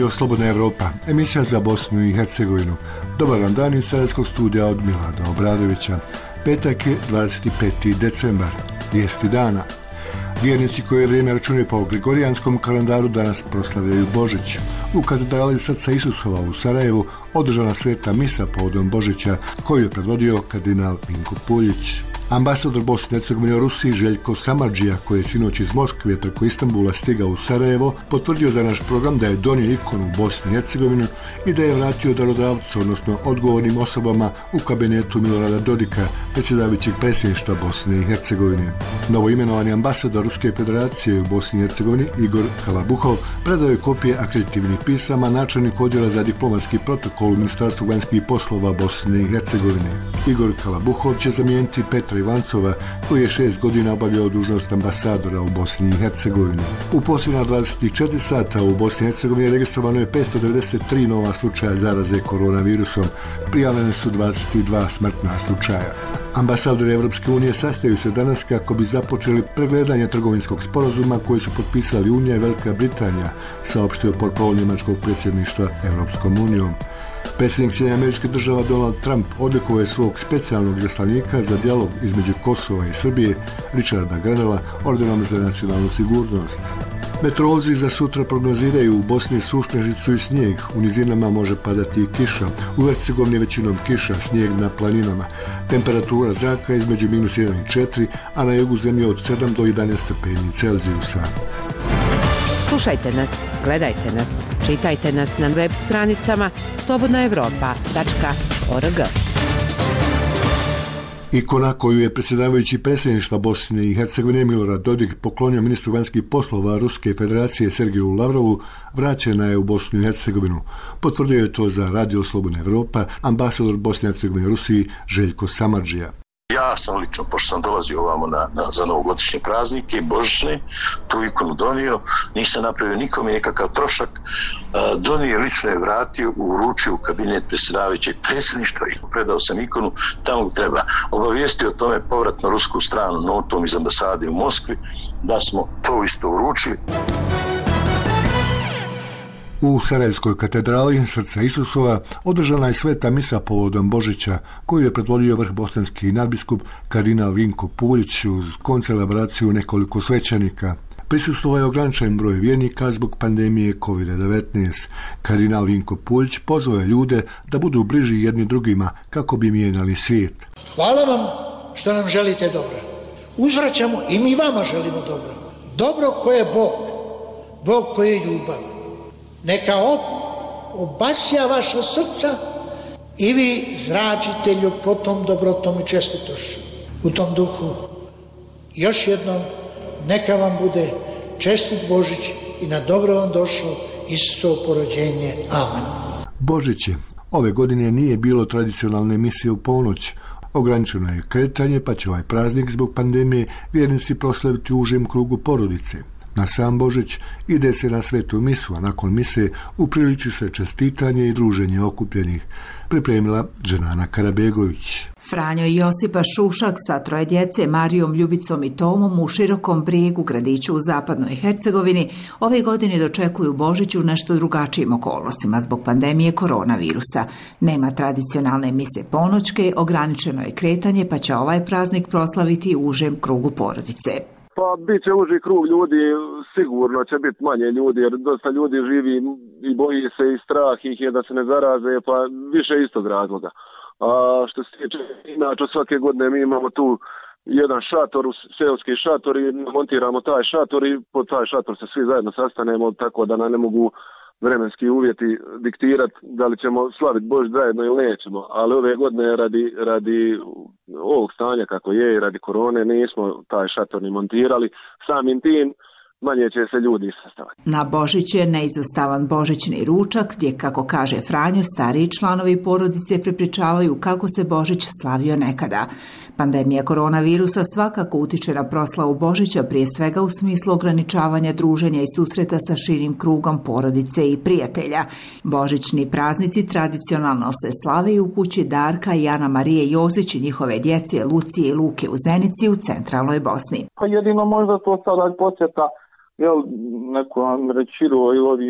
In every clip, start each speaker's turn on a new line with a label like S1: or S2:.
S1: Radio Slobodna Evropa, emisija za Bosnu i Hercegovinu. Dobar vam dan iz Sarajevskog studija od Milada Obradovića. Petak je 25. decembar, vijesti dana. Vjernici koji vrijeme računaju po gregorijanskom kalendaru danas proslavljaju Božić. U katedrali Srca Isusova u Sarajevu održana sveta misa povodom Božića koju je predvodio kardinal Vinko Puljić. Ambasador Bosne i Hercegovine u Rusiji Željko Samardžija, koji je sinoć iz Moskve preko Istanbula stigao u Sarajevo, potvrdio za naš program da je donio ikonu Bosne i Hercegovine i da je vratio darodavcu, odnosno odgovornim osobama u kabinetu Milorada Dodika, predsjedavajućeg predsjedništva Bosne i Hercegovine. Novoimenovani ambasador Ruske federacije u Bosni i Hercegovini Igor Kalabuhov predao je kopije akreditivnih pisama načelniku odjela za diplomatski protokol u Ministarstvu vanjskih poslova Bosne i Hercegovine. Igor Kalabuhov će zamijeniti Petra Ivancova, koji je 6 godina obavljao dužnost ambasadora u Bosni i Hercegovini. U posljednja 24 sata u Bosni i Hercegovini registrovano je 593 nova slučaja zaraze koronavirusom. Prijavljene su 22 smrtna slučaja. Ambasadori Evropske unije sastaju se danas kako bi započeli pregledanje trgovinskog sporazuma koji su potpisali Unija i Velika Britanija, saopštio portparol njemačkog predsjedništva Evropskom unijom. Predsjednik SAD-a Donald Trump odlikovao je svog specijalnog izaslanika za dijalog između Kosova i Srbije, Richarda Grenella, ordenom za nacionalnu sigurnost. Meteorolozi za sutra prognoziraju u Bosni sušnežicu i snijeg, u nizinama može padati i kiša, u Hercegovini većinom kiša, snijeg na planinama. Temperatura zraka između -1 i 4, a na jugu zemlje od 7 do 11 stepeni Celzijusa.
S2: Slušajte nas, gledajte nas, čitajte nas na web stranicama slobodnaevropa.org.
S1: Ikona koju je predsjedavajući predsjedništva Bosne i Hercegovine Milorad Dodik poklonio ministru vanjskih poslova Ruske federacije Sergeju Lavrovu, vraćena je u Bosnu i Hercegovinu. Potvrdio je to za Radio Slobodna Evropa ambasador Bosne i Hercegovine u Rusiji Željko Samardžija.
S3: Ja sam lično, pošto sam dolazio ovamo za novogodišnje praznike i božićne, tu ikonu donio, nisam napravio nikome nekakav trošak, donio lično je vratio, uručio u kabinet predsjedavajućeg predsjedništva i predao sam ikonu tamo gdje treba. Obavijestio o tome povratno rusku stranu notom iz ambasade u Moskvi da smo to isto uručili.
S1: U Sarajevskoj katedrali Srca Isusova održana je sveta misa povodom Božića, koju je predvodio vrhbosanski nadbiskup kardinal Vinko Puljić uz koncelebraciju nekoliko svećenika. Prisustvovao je ograničen broj vjernika zbog pandemije COVID-19. Kardinal Vinko Puljić pozvao je ljude da budu bliži jedni drugima kako bi mijenjali svijet.
S4: Hvala vam što nam želite dobro. Uzvraćamo i mi vama želimo dobro. Dobro koje je Bog. Bog koji je ljubav. Neka obasja vaša srca i vi zračite ljubotom, dobrotom i čestitošću. U tom duhu još jednom neka vam bude čestit Božić i na dobro vam došlo Isusovo porođenje. Amen.
S1: Božić je. Ove godine nije bilo tradicionalne misije u ponoć. Ograničeno je kretanje, pa će ovaj praznik zbog pandemije vjernici proslaviti u užem krugu porodice. Na sam Božić ide se na svetu misu, a nakon mise upriliči se čestitanje i druženje okupljenih, pripremila Dženana Karabegović.
S5: Franjo i Josipa Šušak sa 3 djece, Marijom, Ljubicom i Tomom u Širokom Brijegu, gradiću u zapadnoj Hercegovini, ove godine dočekuju Božić u nešto drugačijim okolnostima zbog pandemije koronavirusa. Nema tradicionalne mise ponoćke, ograničeno je kretanje, pa će ovaj praznik proslaviti u užem krugu porodice.
S6: Pa bit će uži krug ljudi, sigurno će biti manje ljudi, jer dosta ljudi živi i boji se i strah ih je da se ne zaraze, pa više istog razloga. A što se tiče, inače svake godine mi imamo tu jedan šator, seoski šator i montiramo taj šator i pod taj šator se svi zajedno sastanemo, tako da nam ne mogu vremenski uvjeti diktirati da li ćemo slaviti Božić zajedno ili nećemo, ali ove godine radi ovog stanja kako je i radi korone nismo taj šator ni montirali, samim tim manje će se ljudi sastavati.
S5: Na Božić je neizostavan božićni ručak gdje, kako kaže Franjo, stariji članovi porodice prepričavaju kako se Božić slavio nekada. Pandemija koronavirusa svakako utiče na proslavu Božića, prije svega u smislu ograničavanja druženja i susreta sa širim krugom porodice i prijatelja. Božićni praznici tradicionalno se slave u kući Darka i Ana Marije Jozić i njihove djece Lucije i Luke u Zenici u centralnoj Bosni.
S7: Pa jedino možda to sada posjeta neko Amrećiro ili ovi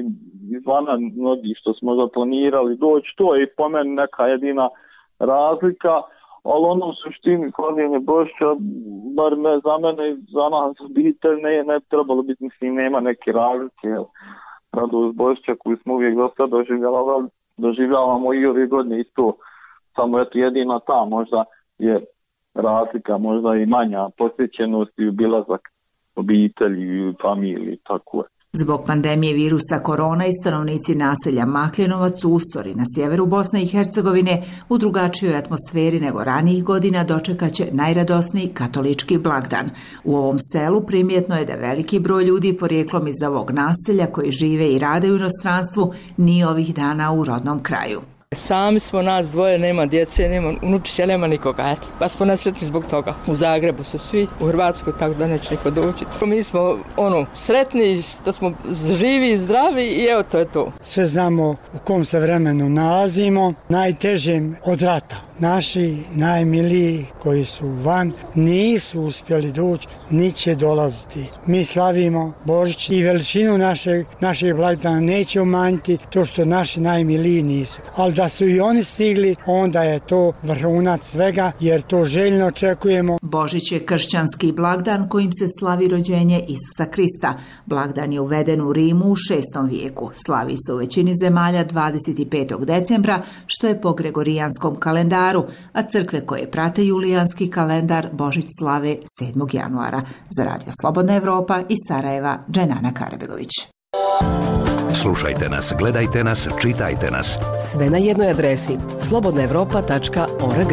S7: izvana mnogi što smo zaplanirali doći, to je i po meni neka jedina razlika, ali ono u suštini slavljenje Božića, bar za mene i za nas obitelj ne trebalo biti, mislim, nema neke razlike. Radost Božića koju smo uvijek do sada doživljavamo i ove godine isto, samo eto jedina ta možda je razlika, možda i manja posjećenost i obilazak obitelji i familiji, tako je.
S5: Zbog pandemije virusa korona i stanovnici naselja Makljenovac u Usori na sjeveru Bosne i Hercegovine u drugačijoj atmosferi nego ranijih godina dočekaće najradosniji katolički blagdan. U ovom selu primjetno je da veliki broj ljudi porijeklom iz ovog naselja koji žive i rade u inostranstvu nije ovih dana u rodnom kraju.
S8: Sami smo nas dvoje, nema djece, nema unučića, nema nikoga, pa smo nesretni zbog toga. U Zagrebu su svi, u Hrvatskoj tako da neće niko doći. Mi smo sretni što smo živi i zdravi i evo to je to.
S9: Sve znamo u kom se vremenu nalazimo, najtežim od rata. Naši najmiliji koji su van nisu uspjeli doći, ni će dolaziti. Mi slavimo Božić i veličinu našeg blagdana neće umanjiti to što naši najmiliji nisu. Ali da su i oni stigli, onda je to vrhunac svega, jer to željno očekujemo.
S5: Božić je kršćanski blagdan kojim se slavi rođenje Isusa Krista. Blagdan je uveden u Rimu u 6. vijeku. Slavi se u većini zemalja 25. decembra, što je po gregorijanskom kalendaru, a crkve koje prate julijanski kalendar Božić slave 7. januara. Za Radio Slobodna Evropa iz Sarajeva, Dženana Karabegović.
S10: Slušajte nas, gledajte nas, čitajte nas.
S11: Sve na jednoj adresi slobodnaevropa.org.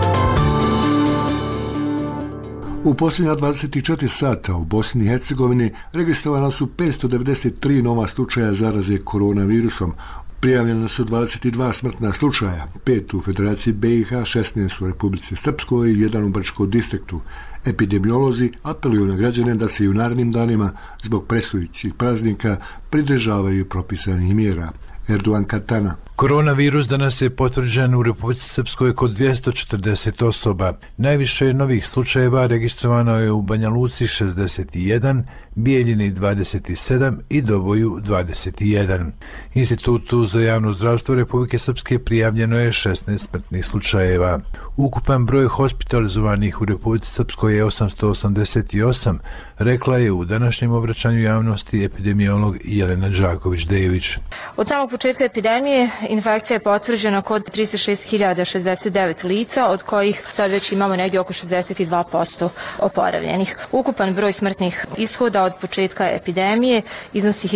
S1: U posljednja 24 sata u Bosni i Hercegovini registrovano su 593 nova slučaja zaraze koronavirusom. Prijavljeno su 22 smrtna slučaja, 5 u Federaciji BiH, 16 u Republici Srpskoj i 1 u Brčkom distriktu. Epidemiolozi apeluju na građane da se i u narednim danima zbog predstojećih praznika pridržavaju propisanih mjera. Erdogan Katana.
S12: Koronavirus danas je potvrđen u Republici Srpskoj kod 240 osoba. Najviše novih slučajeva registrovano je u Banja Luci 61, Bijeljini 27 i Doboju 21. Institutu za javno zdravstvo Republike Srpske prijavljeno je 16 smrtnih slučajeva. Ukupan broj hospitalizovanih u Republici Srpskoj je 888, rekla je u današnjem obraćanju javnosti epidemiolog Jelena Đaković-Dejević.
S13: Od samog početka epidemije infekcija je potvrđena kod 36.069 lica, od kojih sad već imamo negdje oko 62% oporavljenih. Ukupan broj smrtnih ishoda od početka epidemije iznosi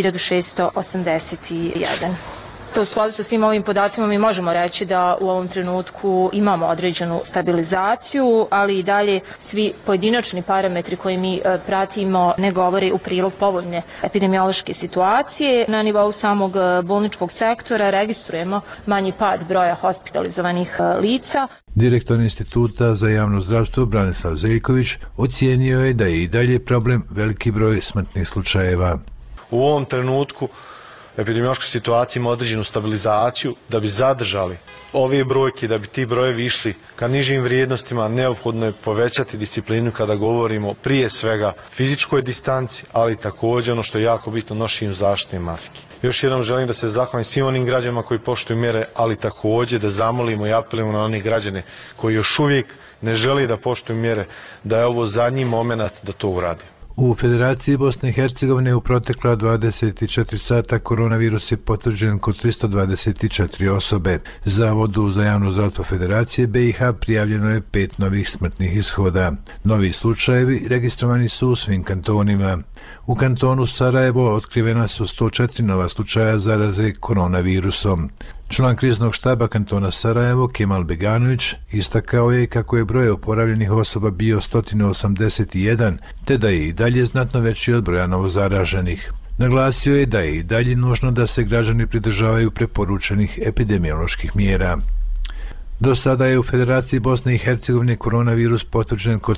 S13: 1681. U skladu sa svim ovim podacima mi možemo reći da u ovom trenutku imamo određenu stabilizaciju, ali i dalje svi pojedinačni parametri koje mi pratimo ne govore u prilog povoljne epidemiološke situacije. Na nivou samog bolničkog sektora registrujemo manji pad broja hospitalizovanih lica.
S12: Direktor Instituta za javno zdravstvo Branislav Zeljković ocijenio je da je i dalje problem veliki broj smrtnih slučajeva.
S14: U ovom trenutku epidemiološka situacija ima određenu stabilizaciju. Da bi zadržali ove brojke, da bi ti brojevi išli ka nižim vrijednostima, neophodno je povećati disciplinu kada govorimo prije svega fizičkoj distanci, ali također ono što je jako bitno, nošenju zaštitne maske. Još jednom želim da se zahvalim svim onim građanima koji poštuju mjere, ali također da zamolimo i apelujemo na onih građane koji još uvijek ne žele da poštuju mjere, da je ovo zadnji moment da to uradi.
S12: U Federaciji Bosne i Hercegovine u protekla 24 sata koronavirus je potvrđen kod 324 osobe. Zavodu za javno zdravstvo Federacije BiH prijavljeno je 5 novih smrtnih ishoda. Novi slučajevi registrovani su u svim kantonima. U kantonu Sarajevo otkrivena su 104 nova slučaja zaraze koronavirusom. Član kriznog štaba kantona Sarajevo, Kemal Beganović, istakao je kako je broj oporavljenih osoba bio 181, te da je i dalje znatno veći od broja novozaraženih. Naglasio je da je i dalje nužno da se građani pridržavaju preporučenih epidemioloških mjera. Do sada je u Federaciji Bosne i Hercegovine koronavirus potvrđen kod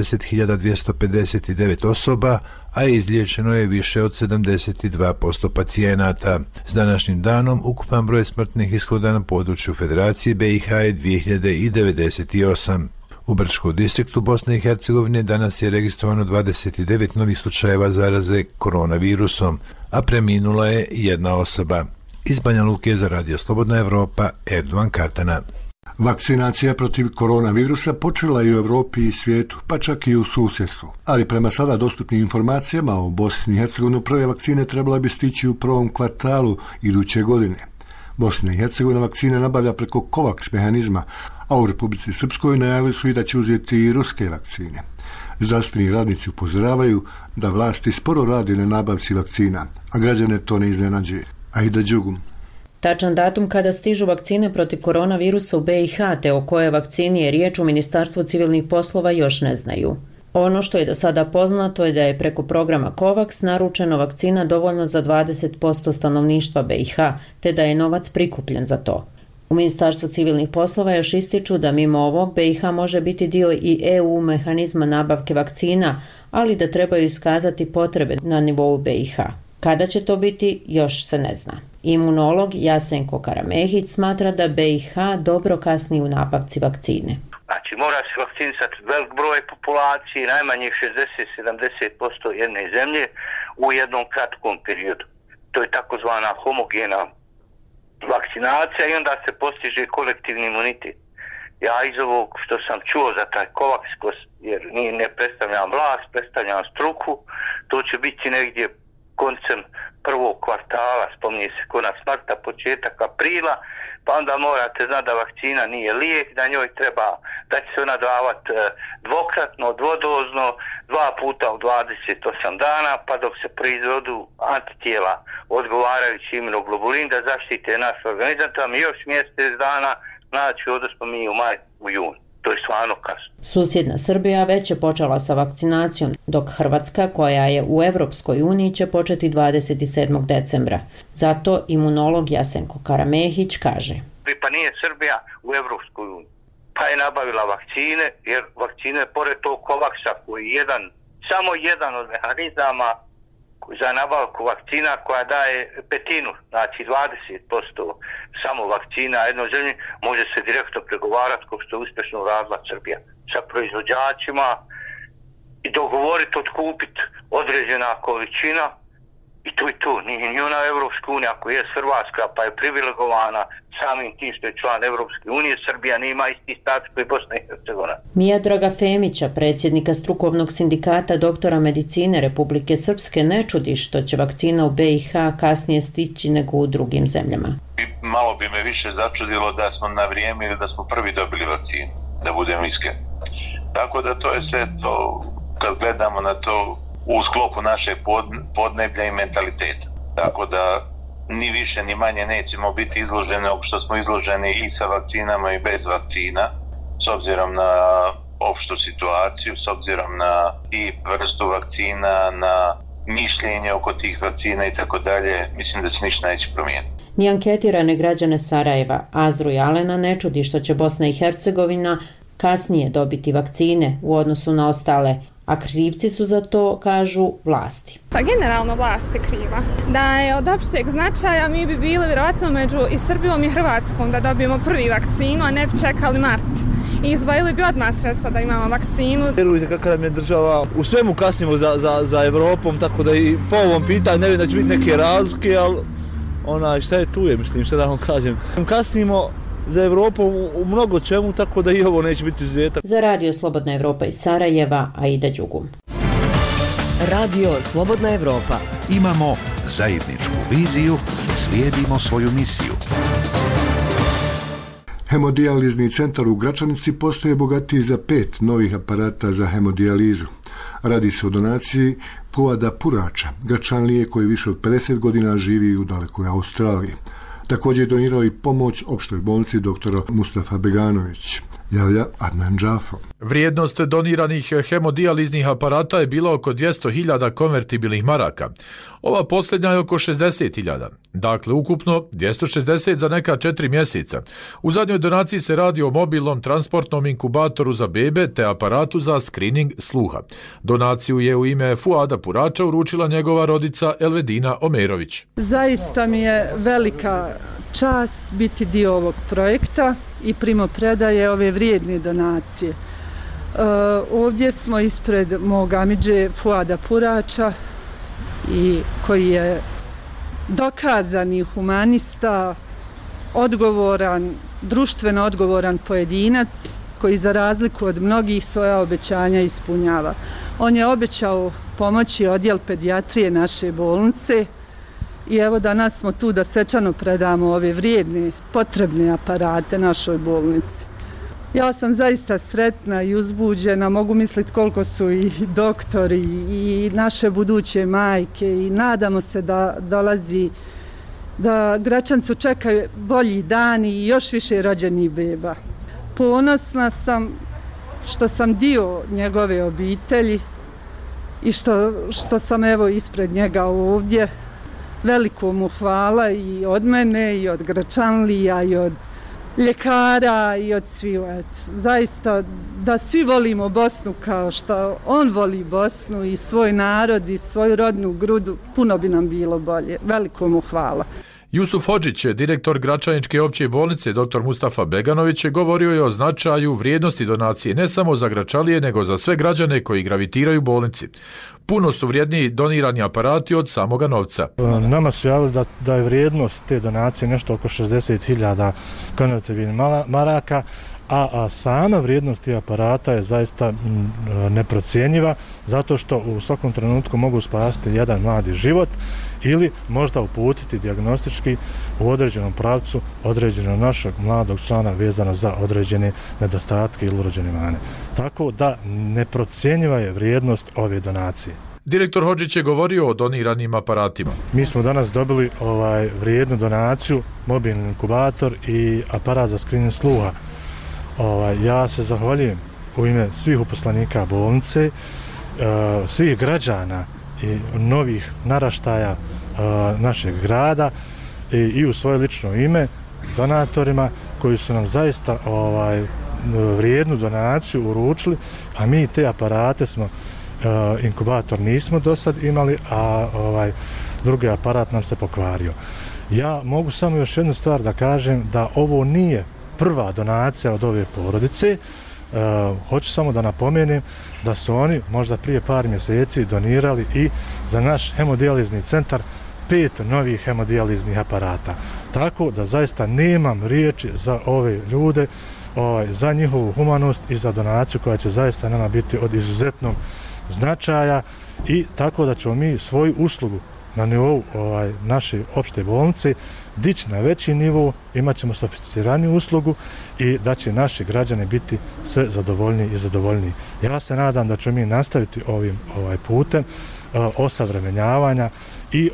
S12: 70.259 osoba, a izliječeno je više od 72% pacijenata. S današnjim danom ukupan broj smrtnih ishoda na području Federacije BiH je 2098. U Brčkom distriktu Bosne i Hercegovine danas je registrovano 29 novih slučajeva zaraze koronavirusom, a preminula je jedna osoba. Iz Banja Luke za Radio Slobodna Evropa, Erdovan Katana.
S1: Vakcinacija protiv koronavirusa počela je u Evropi i svijetu, pa čak i u susjedstvu. Ali prema sada dostupnim informacijama o Bosni i Hercegovini prve vakcine trebala bi stići u prvom kvartalu iduće godine. Bosna i Hercegovina vakcine nabavlja preko COVAX mehanizma, a u Republici Srpskoj najavili su i da će uzeti i ruske vakcine. Zdravstveni radnici upozoravaju da vlasti sporo radi na nabavci vakcina, a građane to ne iznenađuje. Aida Đugum.
S15: Tačan datum kada stižu vakcine protiv koronavirusa u BiH te o kojoj vakcini je riječ u Ministarstvu civilnih poslova još ne znaju. Ono što je do sada poznato je da je preko programa COVAX naručeno vakcina dovoljno za 20% stanovništva BiH, te da je novac prikupljen za to. U Ministarstvu civilnih poslova još ističu da mimo ovog BiH može biti dio i EU mehanizma nabavke vakcina, ali da trebaju iskazati potrebe na nivou BiH. Kada će to biti, još se ne zna. Imunolog Jasenko Karamehić smatra da BiH dobro kasni u nabavci vakcine.
S16: Znači, mora se vakcinisati velik broj populacije, najmanje 60-70% jedne zemlje u jednom kratkom periodu. To je takozvana homogena vakcinacija i onda se postiže kolektivni imunitet. Ja iz ovog što sam čuo za taj COVAX, jer ne predstavljam vlast, predstavljam struku, to će biti negdje koncem prvog kvartala, spominje se konac marta, početak aprila, pa onda morate znati da vakcina nije lijek, da njoj treba, da će se ona davati dvokratno, dvodozno, 2 puta u 28 dana, pa dok se proizvodu antitijela odgovarajući imunoglobulin da zaštite naš organizam, tam još mjesec dana, znači ovdje smo mi u maj, u jun. To je stvarno kasno.
S15: Susjedna Srbija već je počela sa vakcinacijom, dok Hrvatska, koja je u Evropskoj uniji, će početi 27. decembra. Zato imunolog Jasenko Karamehić kaže.
S16: Pa nije Srbija u Evropskoj uniji. Pa je nabavila vakcine, jer vakcine, pored tog COVAX-a, koji je samo jedan od mehanizama za nabavku vakcina koja daje petinu, znači 20% samo vakcina jednoj zemlji, može se direktno pregovarati kao što je uspješno radila Srbija sa proizvođačima i dogovoriti, otkupiti određena količina i to je to. Nije ona Evropska unija, ako je Hrvatska pa je privilegovana samim tim što je član Evropske unije, Srbija nema isti status koji Bosna i Hercegovina.
S15: Mijadraga Femića, predsjednika strukovnog sindikata doktora medicine Republike Srpske, ne čudi što će vakcina u BiH kasnije stići nego u drugim zemljama.
S17: Malo bi me više začudilo da smo na vrijeme ili da smo prvi dobili vakcinu, da budem iskren. Tako da to je sve to, kad gledamo na to u sklopu našeg podneblja i mentaliteta. Tako da ni više ni manje nećemo biti izloženi što smo izloženi i sa vakcinama i bez vakcina, s obzirom na opštu situaciju, s obzirom na i vrstu vakcina, na mišljenje oko tih vakcina i tako dalje, mislim da se ništa neće promijeniti.
S15: Ni anketirane građane Sarajeva, Azru i Alena, ne čudi što će Bosna i Hercegovina kasnije dobiti vakcine u odnosu na ostale, a krivci su za to, kažu, vlasti.
S18: Pa generalno vlast je kriva. Da je od opšteg značaja mi bi bili vjerojatno među i Srbijom i Hrvatskom da dobijemo prvi vakcinu, a ne bi čekali mart. I izvojili bi odmah sredstva da imamo vakcinu.
S19: Vjerujte kakva nam je država, u svemu kasnimo za Evropom, tako da i po ovom pitanju ne vidim da će biti neke razlike, ali šta je tu je, mislim, šta da vam kažem. Kasnimo za Evropom u mnogo čemu, tako da i ovo neće biti izuzetak.
S15: Za Radio Slobodna Evropa iz Sarajeva, Aida Đugum.
S11: Radio Slobodna Evropa.
S10: Imamo zajedničku viziju, slijedimo svoju misiju.
S1: Hemodijalizni centar u Gračanici postoje bogatiji za 5 novih aparata za hemodijalizu. Radi se o donaciji Fuada Purača, Gračanlije koji više od 50 godina živi u dalekoj Australiji. Također je donirao i pomoć opštoj bolnici doktora Mustafa Beganović, javlja Adnan Džafo.
S20: Vrijednost doniranih hemodijaliznih aparata je bila oko 200.000 konvertibilnih maraka. Ova posljednja je oko 60.000. Dakle, ukupno 260 za neka 4 mjeseca. U zadnjoj donaciji se radi o mobilnom transportnom inkubatoru za bebe te aparatu za screening sluha. Donaciju je u ime Fuada Purača uručila njegova rodica Elvedina Omerović.
S21: Zaista mi je velika čast biti dio ovog projekta i primopredaje ove vrijedne donacije. Ovdje smo ispred mog amidže Fuada Purača, i koji je dokazani humanista, odgovoran, društveno odgovoran pojedinac koji za razliku od mnogih svoja obećanja ispunjava. On je obećao pomoći odjel pedijatrije naše bolnice i evo danas smo tu da svečano predamo ove vrijedne, potrebne aparate našoj bolnici. Ja sam zaista sretna i uzbuđena, mogu misliti koliko su i doktori i naše buduće majke i nadamo se da dolazi, da Gračancu čekaju bolji dani i još više rođenih beba. Ponosna sam što sam dio njegove obitelji i što sam evo ispred njega ovdje. Veliko mu hvala i od mene i od Gračanlija i od ljekara i od svih. Zaista da svi volimo Bosnu kao što on voli Bosnu i svoj narod i svoju rodnu grudu, puno bi nam bilo bolje. Veliko mu hvala.
S20: Jusuf Hodžić, direktor Gračaničke opće bolnice dr. Mustafa Beganović, govorio je o značaju vrijednosti donacije ne samo za Gračalije, nego za sve građane koji gravitiraju bolnici. Puno su vrijedniji donirani aparati od samoga novca.
S2: Nama su javili da je vrijednost te donacije nešto oko 60.000 konvertibilnih maraka, a sama vrijednost tih aparata je zaista neprocjenjiva, zato što u svakom trenutku mogu spasiti jedan mladi život ili možda uputiti dijagnostički u određenom pravcu određenog našeg mladog člana vezano za određene nedostatke ili urođene mane. Tako da neprocjenjiva je vrijednost ove donacije.
S20: Direktor Hodžić je govorio o doniranim aparatima.
S2: Mi smo danas dobili vrijednu donaciju, mobilni inkubator i aparat za screening sluha. Ja se zahvaljujem u ime svih uposlenika bolnice, svih građana i novih naraštaja našeg grada i u svoje lično ime donatorima koji su nam zaista vrijednu donaciju uručili, a mi te aparate smo, inkubator nismo do sad imali, a drugi aparat nam se pokvario. Ja mogu samo još jednu stvar da kažem, da ovo nije prva donacija od ove porodice. Hoću samo da napomenem da su oni možda prije par mjeseci donirali i za naš hemodijalizni centar 5 novih hemodijaliznih aparata. Tako da zaista nemam riječi za ove ljude, za njihovu humanost i za donaciju koja će zaista nama biti od izuzetnog značaja, i tako da ćemo mi svoju uslugu na nivou naše opšte bolnice dići na veći nivo, imat ćemo sofisticiraniju uslugu i da će naši građani biti sve zadovoljniji i zadovoljniji. Ja se nadam da ćemo mi nastaviti ovim putem osavremenjavanja i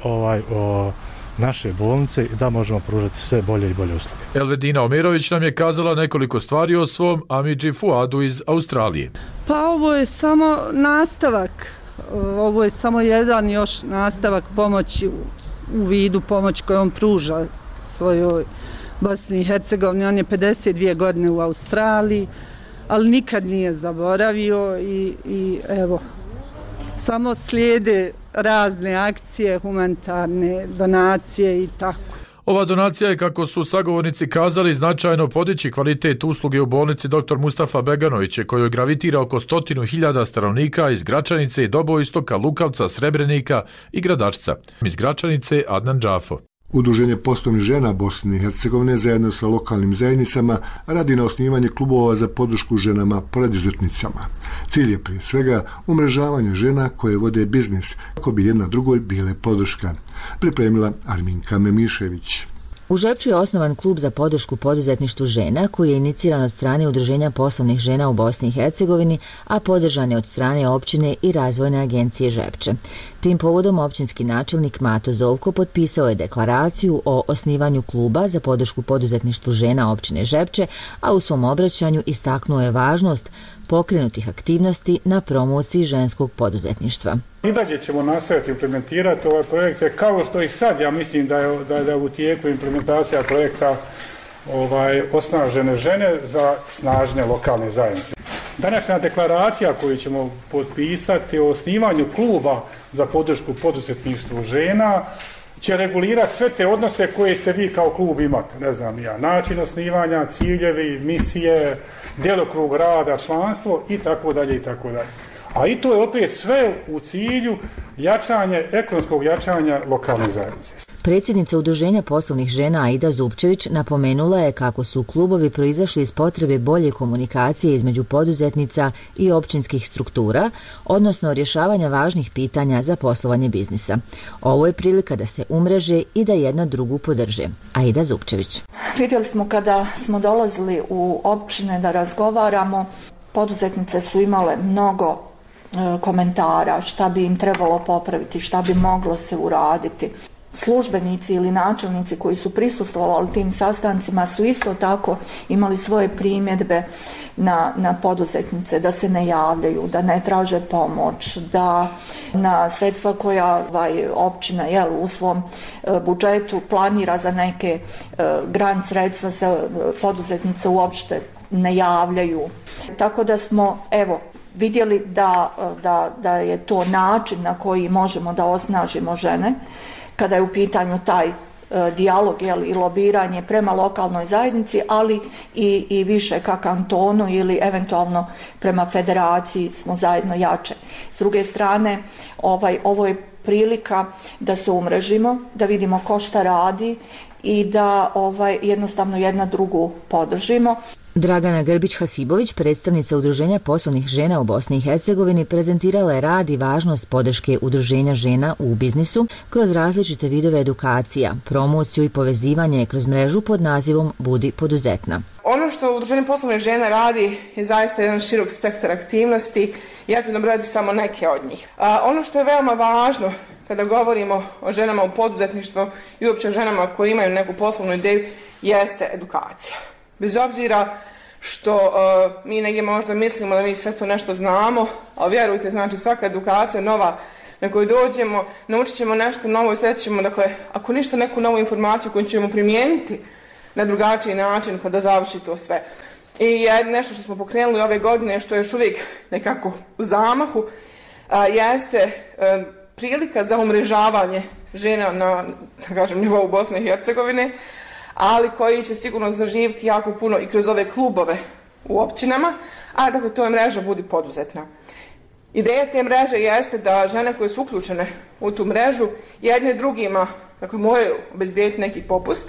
S2: naše bolnice i da možemo pružati sve bolje i bolje usluge.
S20: Elvedina Omerović nam je kazala nekoliko stvari o svom amidži Fuadu iz Australije.
S21: Pa ovo je samo nastavak. Ovo je samo jedan još nastavak pomoći u vidu pomoć koju on pruža svojoj Bosni i Hercegovini. On je 52 godine u Australiji, ali nikad nije zaboravio i evo, samo slijede razne akcije, humanitarne donacije i tako.
S20: Ova donacija je, kako su sagovornici kazali, značajno podići kvalitet usluge u bolnici dr. Mustafa Beganović, kojoj gravitira oko 100.000 stanovnika iz Gračanice, Doboistoka, Lukavca, Srebrenika i Gradačca. Iz Gračanice Adnan Džafo.
S1: Udruženje poslovnih žena Bosne i Hercegovine zajedno sa lokalnim zajednicama radi na osnivanju klubova za podršku ženama preduzetnicama. Cilj je prije svega umrežavanje žena koje vode biznis, kako bi jedna drugoj bile podrška, pripremila Arminka Memišević.
S22: U Žepču je osnovan klub za podršku poduzetništvu žena koji je iniciran od strane Udruženja poslovnih žena u Bosni i Hercegovini, a podržan je od strane općine i razvojne agencije Žepče. Tim povodom općinski načelnik Mato Zovko potpisao je deklaraciju o osnivanju kluba za podršku poduzetništvu žena općine Žepče, a u svom obraćanju istaknuo je važnost pokrenutih aktivnosti na promociji ženskog poduzetništva.
S23: I dalje ćemo nastaviti implementirati ove projekte, kao što i sad, ja mislim da je u tijeku implementacija projekta osnažene žene za snažne lokalne zajednice. Današnja deklaracija koju ćemo potpisati o osnivanju kluba za podršku poduzetništvu žena će regulirati sve te odnose koje ste vi kao klub imate. Ne znam ja, način osnivanja, ciljevi, misije, djelokrug rada, članstvo i tako dalje i tako dalje. A i to je opet sve u cilju ekonomskog jačanja lokalne zajednice.
S22: Predsjednica Udruženja poslovnih žena Aida Zupčević napomenula je kako su klubovi proizašli iz potrebe bolje komunikacije između poduzetnica i općinskih struktura, odnosno rješavanja važnih pitanja za poslovanje biznisa. Ovo je prilika da se umreže i da jedna drugu podrže. Aida Zupčević.
S3: Vidjeli smo kada smo dolazili u općine da razgovaramo, poduzetnice su imale mnogo komentara šta bi im trebalo popraviti, šta bi moglo se uraditi. Službenici ili načelnici koji su prisustvovali tim sastancima su isto tako imali svoje primjedbe na poduzetnice, da se ne javljaju, da ne traže pomoć, da na sredstva koja općina u svom budžetu planira za neke grant sredstva se poduzetnice uopšte ne javljaju. Tako da smo vidjeli da je to način na koji možemo da osnažimo žene kada je u pitanju taj dijalog i lobiranje prema lokalnoj zajednici, ali i više ka kantonu ili eventualno prema federaciji smo zajedno jače. S druge strane, ovo je prilika da se umrežimo, da vidimo ko šta radi i da jednostavno jedna drugu podržimo.
S22: Dragana Grbić-Hasibović, predstavnica Udruženja poslovnih žena u Bosni i Hercegovini, prezentirala je rad i važnost podrške Udruženja žena u biznisu kroz različite vidove edukacija, promociju i povezivanje kroz mrežu pod nazivom Budi poduzetna.
S4: Ono što Udruženje poslovnih žena radi je zaista jedan širok spektar aktivnosti. Ja ću nabrojati samo neke od njih. Ono što je veoma važno kada govorimo o ženama u poduzetništvu i uopće o ženama koji imaju neku poslovnu ideju jeste edukacija. Bez obzira što mi negdje možda mislimo da mi sve to nešto znamo, a vjerujte, znači svaka edukacija nova na koju dođemo, naučit ćemo nešto novo i sljedeći ćemo, dakle, ako ništa, neku novu informaciju koju ćemo primijeniti na drugačiji način kada završi to sve. I nešto što smo pokrenuli ove godine, što je još uvijek nekako u zamahu, jeste prilika za umrežavanje žena na, da kažem, nivou Bosne i Hercegovine, ali koji će sigurno zaživiti jako puno i kroz ove klubove u općinama, a dakle to je mreža Budi poduzetna. Ideja te mreže jeste da žene koje su uključene u tu mrežu jedne drugima, dakle, moraju obezbijediti neki popust,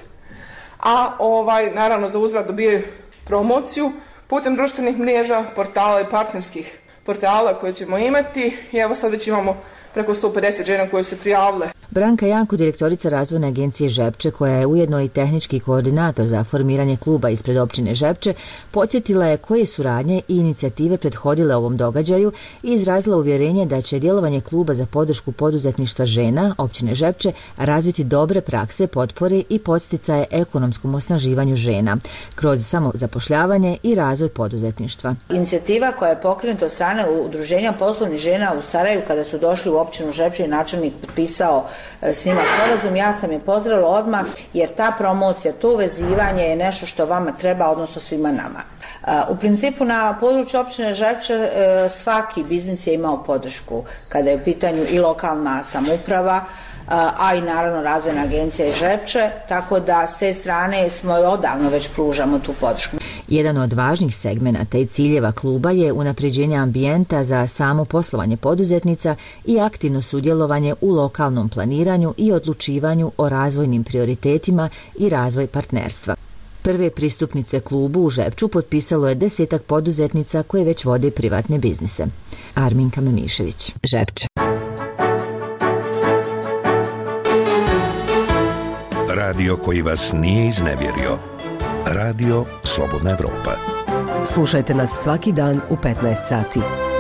S4: a naravno za uzvrat dobijaju promociju putem društvenih mreža, portala i partnerskih portala koje ćemo imati. I evo sad već imamo preko 150 žena koje su prijavile.
S22: Branka Janko, direktorica razvojne agencije Žepče, koja je ujedno i tehnički koordinator za formiranje kluba ispred općine Žepče, podsjetila je koje su radnje i inicijative prethodile ovom događaju i izrazila uvjerenje da će djelovanje kluba za podršku poduzetništva žena općine Žepče razviti dobre prakse, potpore i podsticaje ekonomskom osnaživanju žena kroz samozapošljavanje i razvoj poduzetništva.
S6: Inicijativa koja je pokrenuta od strane Udruženja poslovnih žena u Sarajevu kada su došli u općinu Žepče i načelnik potpisao s njima sporazum, ja sam je pozdravila odmah jer ta promocija, to uvezivanje je nešto što vama treba, odnosno svima nama. U principu na području općine Žepče svaki biznis je imao podršku kada je u pitanju i lokalna samouprava, a i naravno razvojna agencija i Žepče, tako da s te strane smo i odavno već pružamo tu podršku.
S22: Jedan od važnih segmenata i ciljeva kluba je unapređenje ambijenta za samo poslovanje poduzetnica i aktivno sudjelovanje u lokalnom planiranju i odlučivanju o razvojnim prioritetima i razvoj partnerstva. Prve pristupnice klubu u Žepču potpisalo je 10 poduzetnica koje već vode privatne biznise. Arminka Memišević, Žepče.
S10: Radio koji vas nije iznevjerio. Radio Slobodna Evropa.
S11: Slušajte nas svaki dan u 15 sati.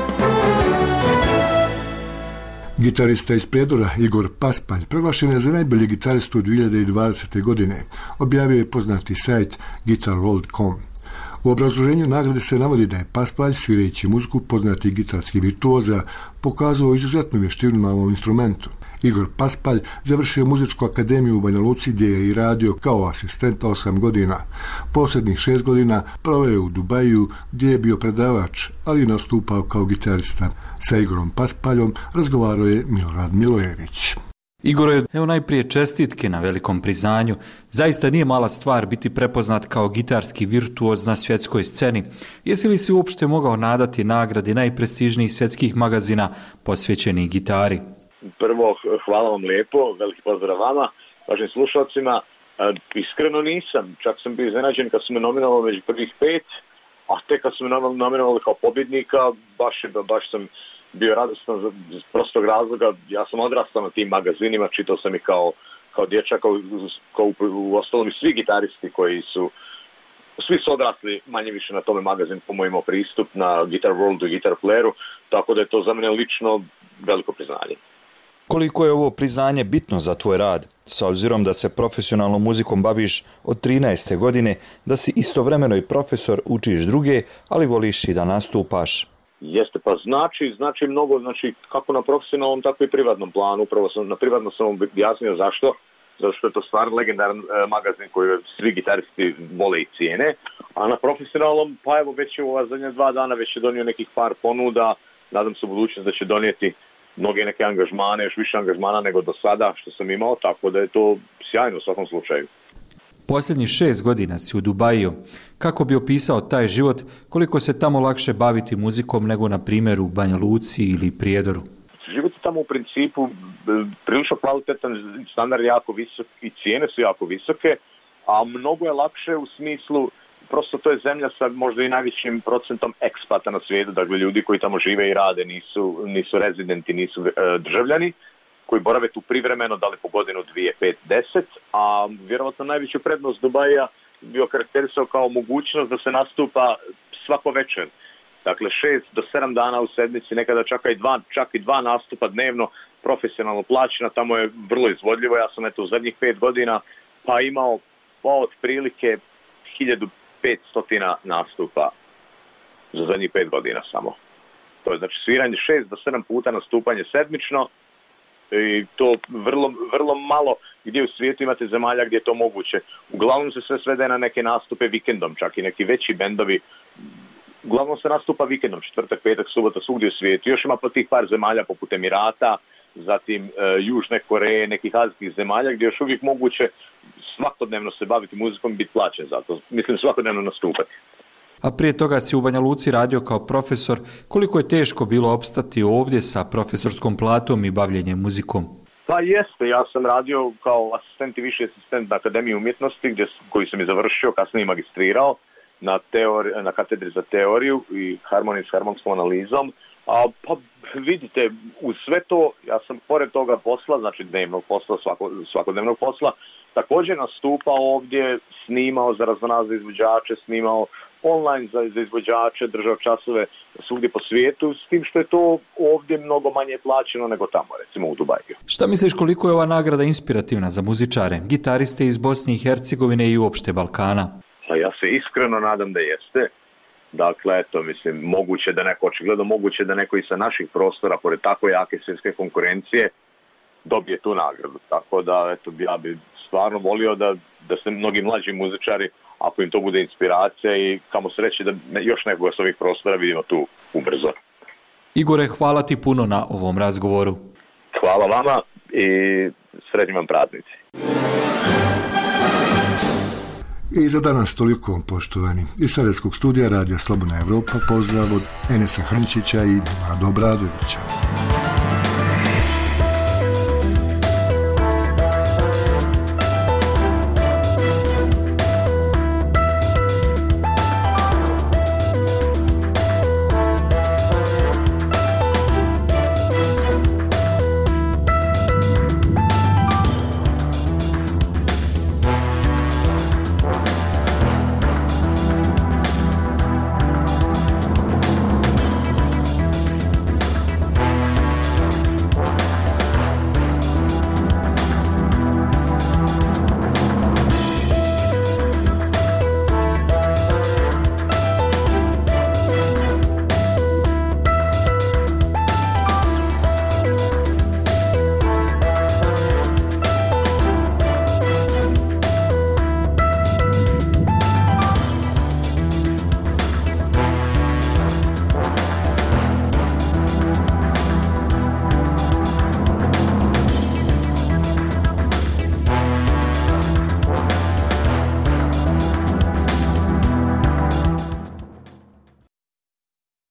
S1: Gitarista iz Prijedora Igor Paspalj proglašen je za najbolji gitaristu u 2020. godine. Objavio je poznati sajt guitarworld.com. U obrazloženju nagrade se navodi da je Paspalj, svirajući muziku poznati gitarski virtuoza, pokazao izuzetnu vještinu na ovom instrumentu. Igor Paspalj završio muzičku akademiju u Banja Luci gdje je i radio kao asistent 8 godina. Posljednjih 6 godina proveo je u Dubaju gdje je bio predavač, ali nastupao kao gitarista. Sa Igorom Paspaljom razgovarao je Milorad Milojević.
S7: Igore, evo najprije čestitke na velikom priznanju. Zaista nije mala stvar biti prepoznat kao gitarski virtuoz na svjetskoj sceni. Jesi li se uopšte mogao nadati nagradi najprestižnijih svjetskih magazina posvećenih gitari?
S8: Prvo, hvala vam lijepo, veliki pozdrav vama, vašim slušalcima. Iskreno nisam, čak sam bio iznenađen kad su me nominovali među prvih 5, a tek kad su me nominovali kao pobjednika, baš sam bio radostan iz prostog razloga. Ja sam odrastao na tim magazinima, čitao sam ih kao dječak, kao u ostalom i svi gitaristi svi su odrasli manje više na tome magazinu, po imao pristup na Guitar Worldu i Guitar Playeru, tako da je to za mene lično veliko priznanje.
S7: Koliko je ovo priznanje bitno za tvoj rad, s obzirom da se profesionalnom muzikom baviš od 13. godine, da si istovremeno i profesor, učiš druge, ali voliš i da nastupaš?
S8: Jeste, pa znači mnogo, kako na profesionalnom, tako i privatnom planu. Upravo na privatnom sam objasnio zašto. Zato što je to stvarno legendaran magazin koji svi gitaristi vole i cijene. A na profesionalnom, pa evo već je u ova zadnja 2 dana već je donio nekih par ponuda. Nadam se u budućnosti da će donijeti mnoge neke angažmane, još više angažmana nego do sada što sam imao, tako da je to sjajno u svakom slučaju.
S7: Posljednjih 6 godina si u Dubaju. Kako bi opisao taj život, koliko se tamo lakše baviti muzikom nego na primjer u Banja Luci ili Prijedoru?
S8: Život je tamo u principu prilično kvalitetan, standard je jako visok i cijene su jako visoke, a mnogo je lakše u smislu, prosto to je zemlja sa možda i najvećim procentom ekspata na svijetu, dakle ljudi koji tamo žive i rade, nisu rezidenti, nisu državljani, koji borave tu privremeno, da li po godinu, 2, 5, 10, a vjerovatno najveću prednost Dubaja bio karakterisao kao mogućnost da se nastupa svako večer. Dakle, 6 do 7 dana u sedmici, nekada čak i 2 nastupa dnevno, profesionalno plaćena, tamo je vrlo izvodljivo. Ja sam u zadnjih 5 godina pa imao otprilike 1500 nastupa za zadnjih 5 godina samo. To je znači sviranje 6 do 7 puta nastupanje sedmično, i to vrlo malo gdje u svijetu imate zemalja gdje je to moguće. Uglavnom se sve svede na neke nastupe vikendom, čak i neki veći bendovi. Uglavnom se nastupa vikendom, četvrtak, petak, subota, svugdje u svijetu. Još ima po tih par zemalja poput Emirata, zatim Južne Koreje, nekih azijskih zemalja gdje je još uvijek moguće svakodnevno se baviti muzikom i biti plaćen za to. Mislim, svakodnevno nastupati.
S7: A prije toga si u Banja Luci radio kao profesor. Koliko je teško bilo opstati ovdje sa profesorskom platom i bavljenjem muzikom?
S8: Pa jeste, ja sam radio kao asistent i viši asistent na Akademiji umjetnosti, koji sam i završio, kasnije magistrirao na katedri za teoriju i harmoniju s harmonskom analizom. Pa vidite, uz sve to, ja sam pored toga posla, znači dnevnog posla, svakodnevnog posla, također nastupao ovdje, snimao za raznorazne izvođače, snimao online za izvođače, držao časove svugdje po svijetu, s tim što je to ovdje mnogo manje plaćeno nego tamo, recimo u Dubaju.
S7: Šta misliš koliko je ova nagrada inspirativna za muzičare, gitariste iz Bosne i Hercegovine i uopšte Balkana?
S8: Pa ja se iskreno nadam da jeste. Dakle, eto, mislim, očigledno moguće da neko i sa naših prostora, pored tako jake svjetske konkurencije, dobije tu nagradu. Tako da, eto, ja bi stvarno volio da se mnogi mlađi muzičari, ako im to bude inspiracija i kamo sreće da još nekoga s ovih prostora vidimo tu ubrzo.
S7: Igore, hvala ti puno na ovom razgovoru.
S8: Hvala vama i sretni vam praznici.
S1: I za danas toliko, poštovani. Iz Sarajevskog studija Radija Slobodna Evropa pozdrav od Enesa Hrnčića i Vlada Obradovića.